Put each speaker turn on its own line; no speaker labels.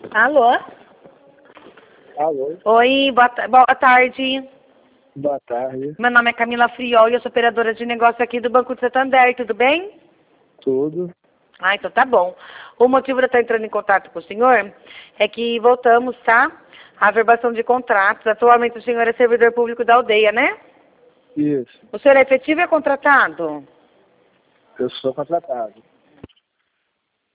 Alô?
Alô,
Oi, boa tarde.
boa tarde.
Meu nome é Camila Friol e eu sou operadora de negócio aqui do Banco de Santander, tudo bem?
Tudo?
Ah, então tá bom. O motivo de eu estar entrando em contato com o senhor é que voltamos, tá? A averbação de contratos. Atualmente o senhor é servidor público da aldeia, né?
Isso,
O senhor é efetivo e é contratado?
eu sou contratado.